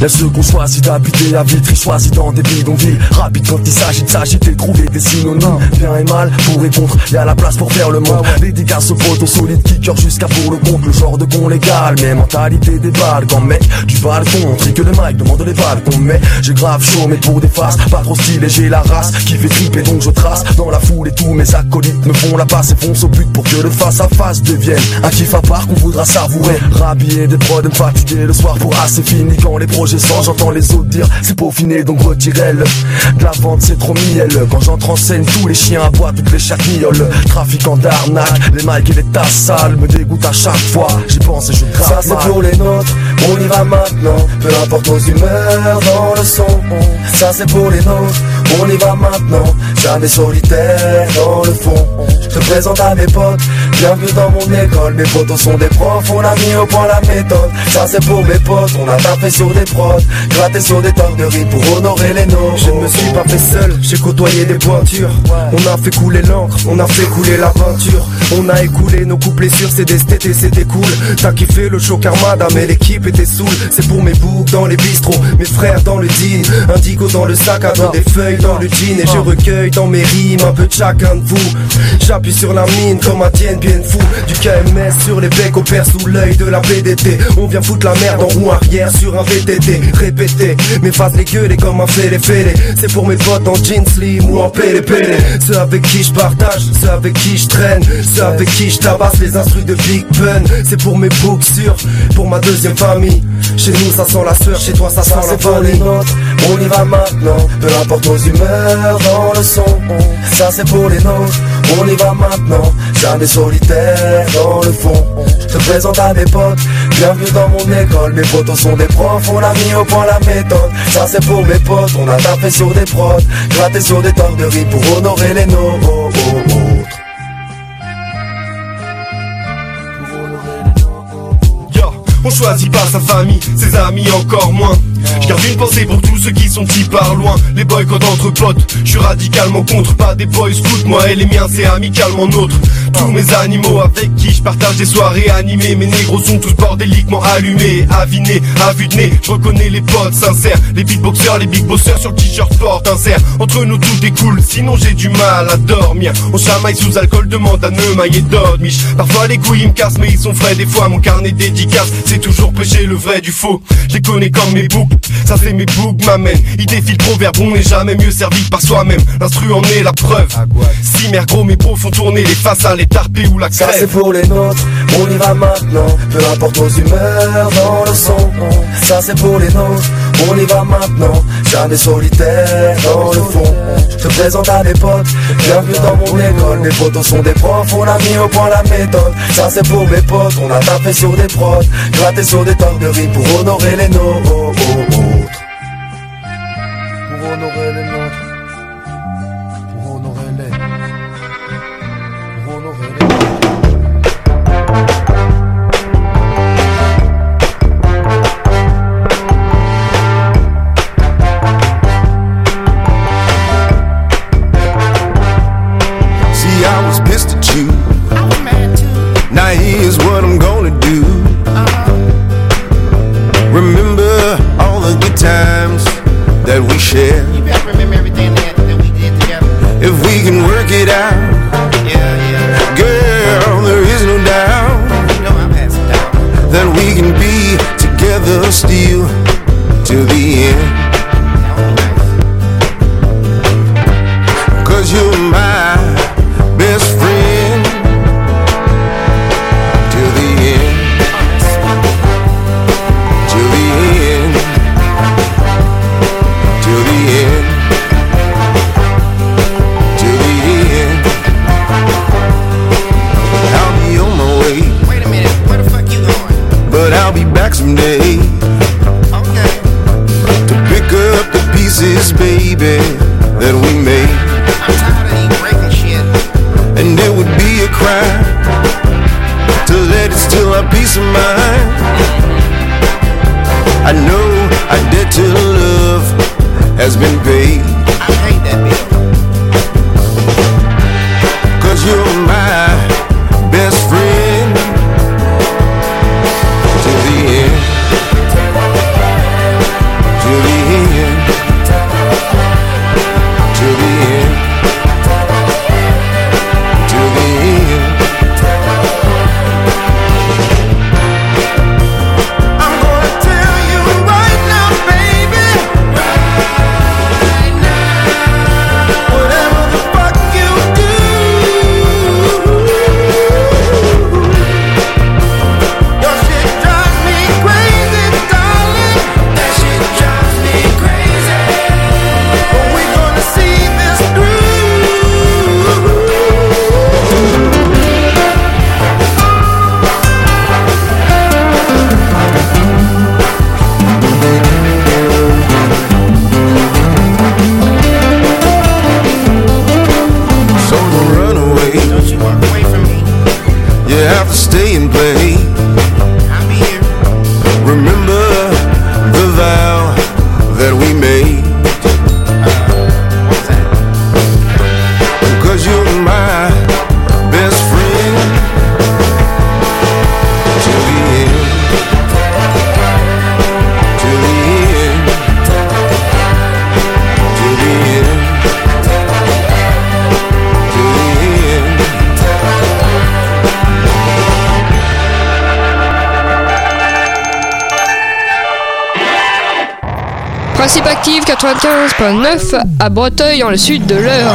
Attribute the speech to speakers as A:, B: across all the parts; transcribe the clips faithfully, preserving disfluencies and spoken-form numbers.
A: a ceux qu'on choisit d'habiter à Vitry, choisis dans des bidonvilles. Rapide quand il s'agit de s'agiter, trouver des synonymes. Bien et mal, pour et contre, y'a la place pour faire le monde. Dédicace aux potes, aux solides kickers jusqu'à pour le compte. Le genre de con légal, mais mentalité des balles. Quand mec, du balcon, tri que le mic demande les balcons. Mais j'ai grave chaud, mais pour des faces, pas trop stylé, j'ai la race qui fait triper, donc je trace dans la foule et tous mes acolytes me font la passe et foncent au but pour que le face à face devienne un kiff à part qu'on voudra savourer. Rhabiller des prods, me fatiguer le soir pour assez fini. Quand les projets sortent, j'entends les autres dire c'est peaufiné, donc retirez-le. De la vente c'est trop mielleux. Quand j'entre en scène, tous les chiens aboient, toutes les chacmilles. Trafiquant d'arnaque, les mics et les tasses sales me dégoûtent à chaque fois. J'y pense et je grave.
B: Ça c'est mal pour les nôtres, on y va maintenant. Peu importe nos humeurs dans le son. Ça c'est pour les nôtres, on y va maintenant. Jamais solitaire dans le fond. Je te présente à mes potes, bienvenue dans mon école. Mes potos sont des profs, on a mis au point la méthode. Ça c'est pour mes potes, on a tapé sur des prods, gratté sur des tonnes de riz pour honorer les nôtres.
C: Je ne me suis pas fait seul, j'ai côtoyé des pointures. On a fait couler l'encre, on a fait couler la peinture. On a écoulé nos couplets sur C D, c'était c'était cool. T'as kiffé le show Armada, mais l'équipe était saoule. C'est pour mes boucs dans les bistrots, mes frères dans le dean. Indigo dans le sac à dos, des feuilles dans le jean. Et je recueille dans mes rimes un peu de chacun de vous. J'appuie sur la mine comme un tienne bien fou. Du K M S sur les becs, au père sous l'œil de la P D T. On vient foutre la merde en roue arrière sur un V T T. Répété, mes faces les gueules et comme un fêlé fêlé. C'est pour mes potes en jeans slim ou en pélé pélé. Ceux avec qui je partage, ceux avec qui je traîne, ceux avec qui je tabasse les instrus de Big Pun. C'est pour mes books sûrs, pour ma deuxième famille. Chez nous ça sent la sueur, chez toi ça sent la famille.
B: On y va maintenant, peu importe nos humeurs dans le son. Ça c'est pour les nôtres, on y va maintenant. Jamais solitaire dans le fond. Je te présente à mes potes, bienvenue dans mon école. Mes potos sont des profs, on a mis au point la méthode. Ça c'est pour mes potes, on a tapé sur des prods, gratté sur des tonnes de riz pour honorer les nôtres.
C: On choisit pas sa famille, ses amis encore moins. Je garde une pensée pour tous ceux qui sont petits par loin. Les boycotts entre potes, je suis radicalement contre. Pas des boys scouts, moi et les miens c'est amicalement nôtre. Tous mes animaux avec qui je partage des soirées animées. Mes négros sont tous bordéliquement allumés, avinés, à vue de nez. Je reconnais les potes sincères, les beatboxers, les big bossers sur le t-shirt porte insert. Entre nous tout est cool, sinon j'ai du mal à dormir. On chamaille sous alcool, demande à Neumaille et Dodmiche. Parfois les couilles me cassent mais ils sont frais. Des fois mon carnet dédicace, c'est toujours prêcher le vrai du faux. Je les connais comme mes boucles, ça c'est mes boucles m'amènent. Ils défilent proverbe, on n'est jamais mieux servi que par soi-même. L'instru en est la preuve. Si mère gros mes pros font tourner les faces à l'étarpé ou la crève.
B: Ça c'est pour les nôtres, on y va maintenant. Peu importe nos humeurs dans le son. Ça c'est pour les nôtres, on y va maintenant. Jamais solitaire dans le fond. Je te présente à mes potes, bienvenue dans mon école. Mes potos sont des profs, on a mis au point la méthode. Ça c'est pour mes potes, on a tapé sur des prods, gratté sur des tonnes de riz pour honorer les nôtres.
A: Pour honorer les nôtres. Pour honorer les. Pour honorer les.
D: See, I was pissed at you. I was mad too. Now here's what I'm gonna do. Uh-huh. Remember all the good times that we shared.
E: You better remember everything that, that we did together.
D: If we can work it out,
E: Yeah, yeah.
D: girl, there is no doubt
E: You know I'm passing down.
D: that we can be together still till the end.
E: That would be nice.
D: Cause you're my best friend till the end. Till the end. Till the end. Till the end. I'll be on my way,
E: Wait a minute, where the fuck you going?
D: but I'll be back someday
E: Okay.
D: to pick up the pieces, baby, that we made.
E: I'm tired of these breaking shit.
D: And it would be a crime to let it steal our peace of mind. I know our debt to love has been paid.
E: I paid that bill.
D: Cause you're my best friend till the end.
F: Principe Active quatre-vingt-quinze virgule neuf à Breteuil, dans le sud de l'Eure.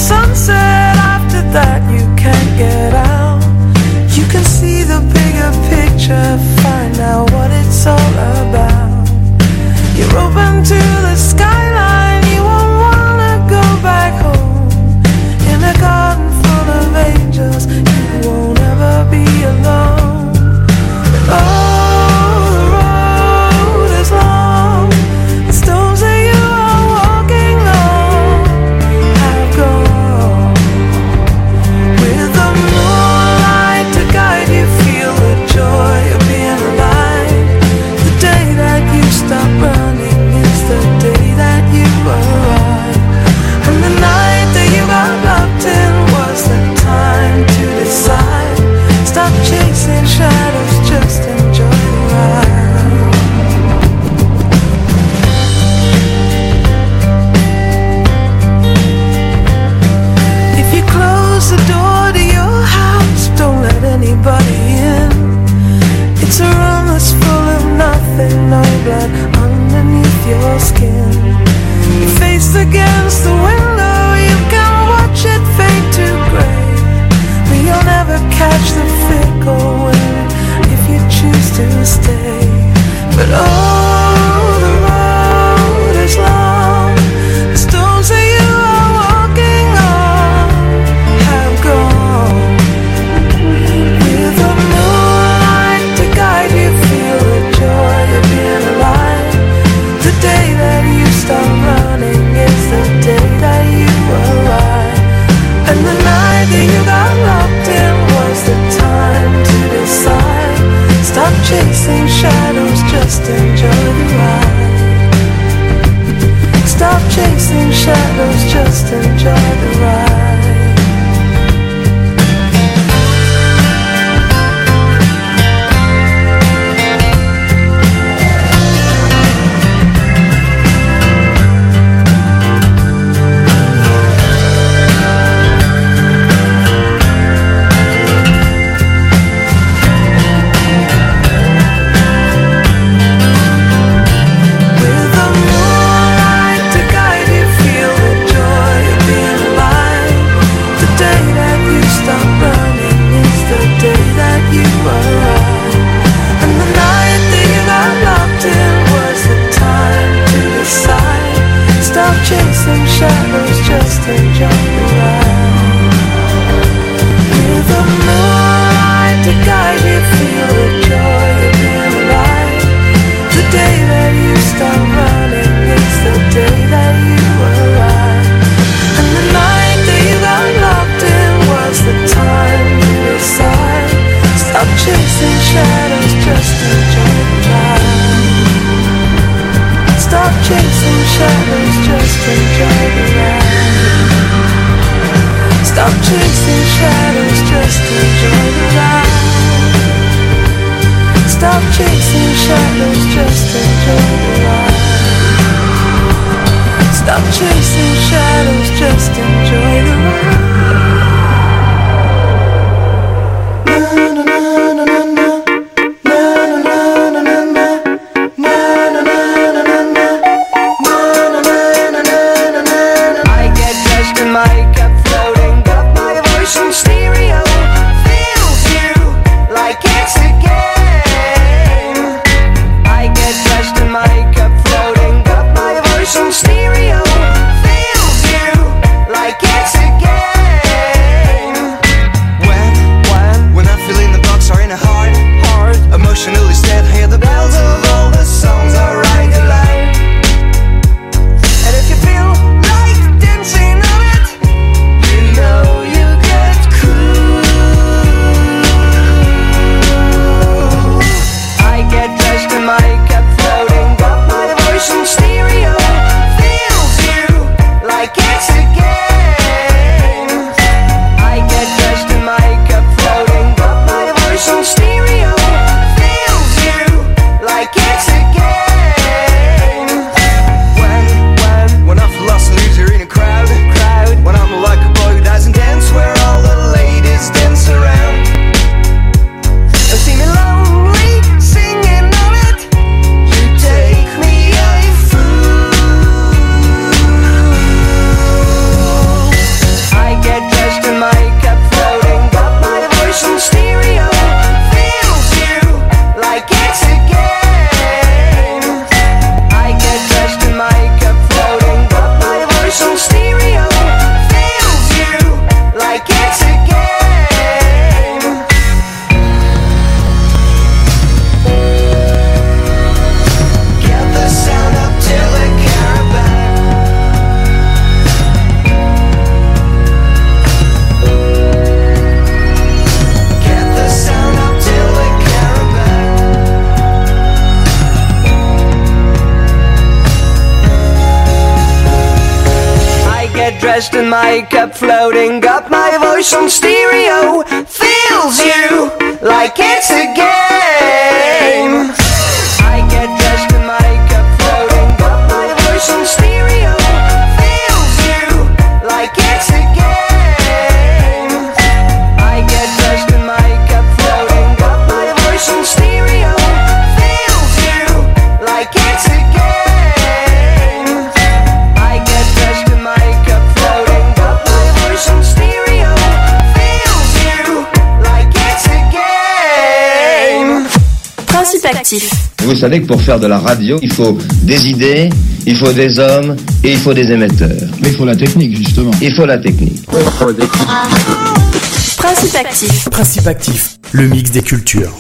G: Sunset, after that you can't get out. You can see the bigger picture. beneath your skin. Your face against the window, you can watch it fade to grey, but you'll never catch the fickle wind if you choose to stay. But oh, the road is long, the stones that you are walking on have gone. With the moonlight to guide you, feel the joy of being alive. The day that you stop running is the day that you arrive. And the night that you got locked in was the time to decide. Stop chasing shadows, just enjoy the ride. Stop chasing shadows, just enjoy the ride. Chasing shadows, just enjoy the ride. With the moonlight to guide you, feel the joy of being alive. The day that you stop running is the day that you arrive. And the night that you got locked in was the time to decide. Stop chasing shadows, just enjoy the ride. Stop chasing shadows, just enjoy the ride. Stop chasing shadows, just enjoy the ride. Stop chasing shadows, just enjoy the ride. Stop chasing shadows, just enjoy the ride.
H: Dressed in makeup, floating up, my voice on stereo fills you like it's a game. I get dressed in makeup, floating up, my voice on stereo fills you like it's a game. I get dressed in makeup, floating up, my voice on stereo fills you like it's a game.
I: Principe actif.
J: Vous savez que pour faire de la radio, il faut des idées, il faut des hommes et il faut des émetteurs.
K: Mais il faut la technique, justement.
J: Il faut la technique.
I: Principe actif.
L: Principe actif, le mix des cultures.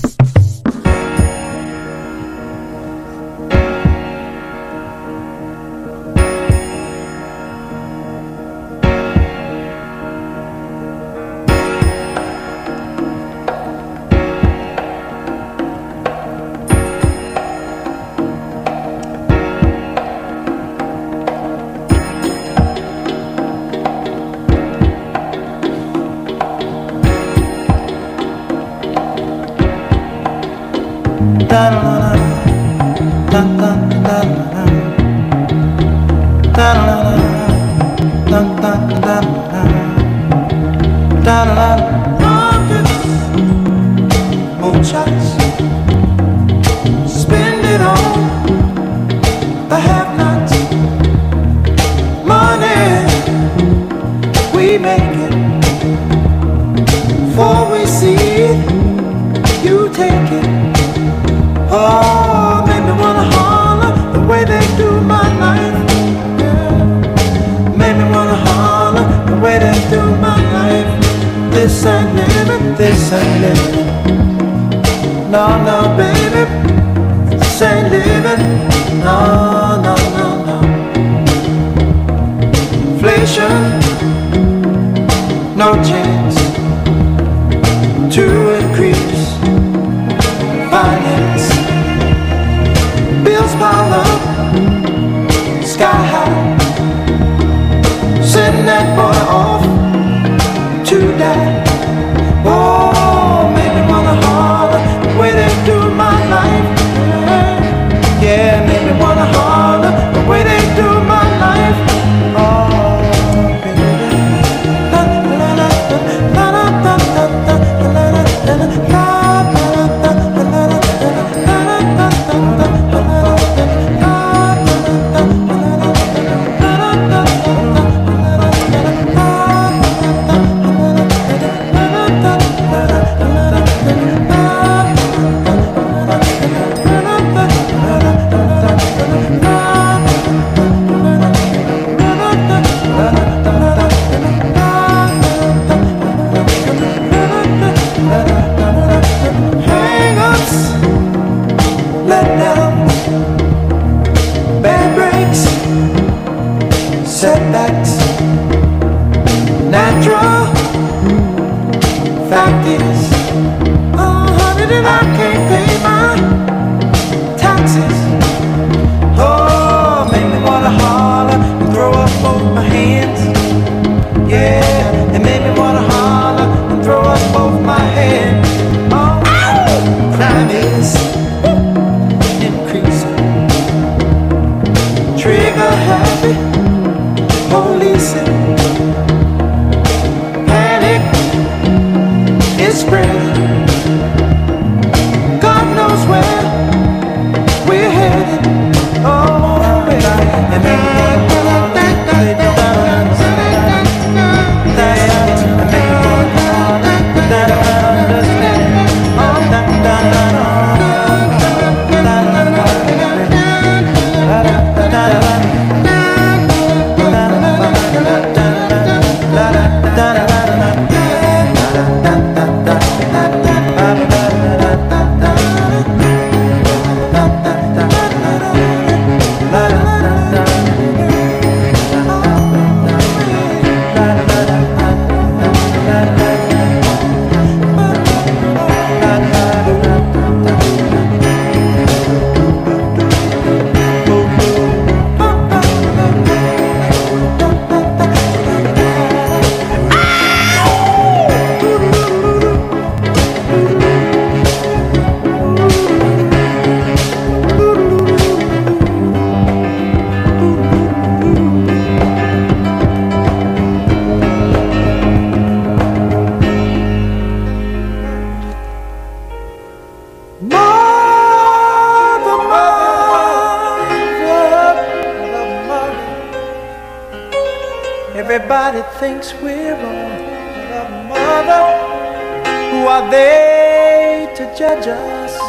G: Everybody thinks we're wrong, but mother, who are they to judge us?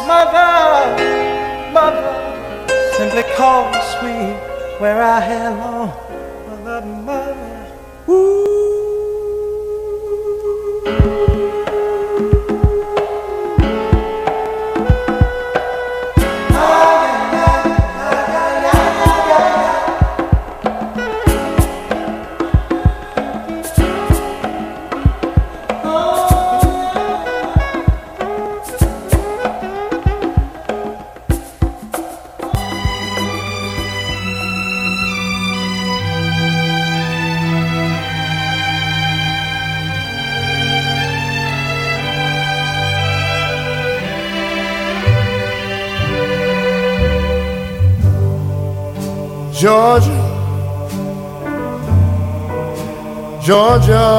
G: Mother, mother, simply calls me where I belong. Mother, mother, ooh.
D: Georgia, Georgia,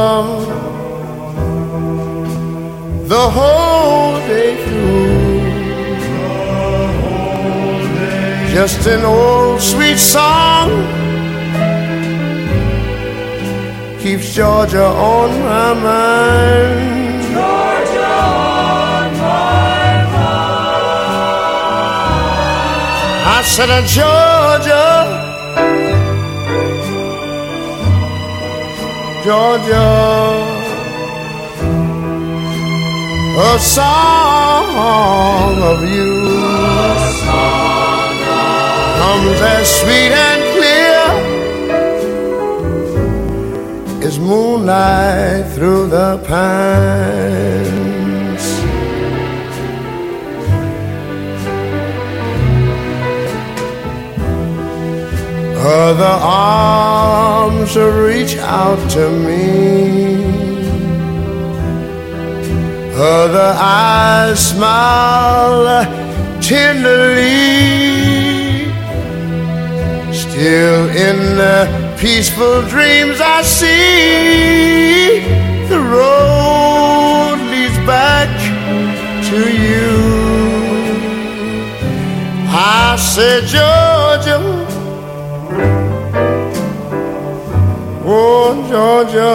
D: the whole day through, just an old sweet song keeps Georgia on my mind. Georgia on my mind. I said, uh, Georgia, Georgia, a song of you song of comes as sweet and clear as moonlight through the pines. Other arms reach out to me, other eyes smile tenderly. Still in the peaceful dreams I see the road leads back to you. I said, Georgia, oh, Georgia,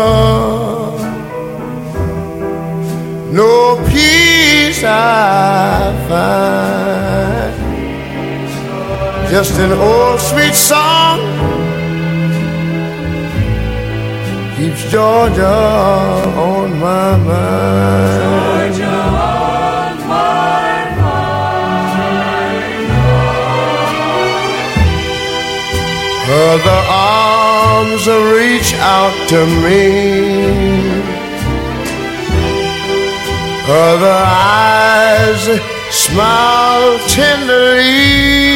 D: no peace I find, just an old sweet song keeps Georgia on my mind. Georgia on my mind. Other arms reach out to me, other eyes smile tenderly.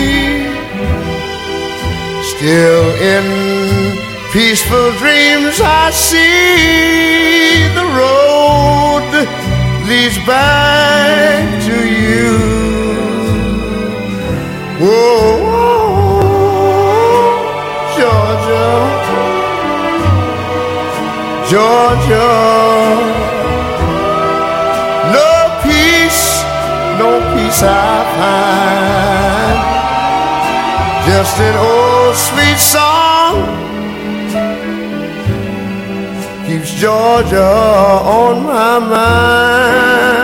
D: Still in peaceful dreams I see the road leads back to you. Whoa, whoa, Georgia, Georgia, no peace, no peace I find, just an old sweet song keeps Georgia on my mind.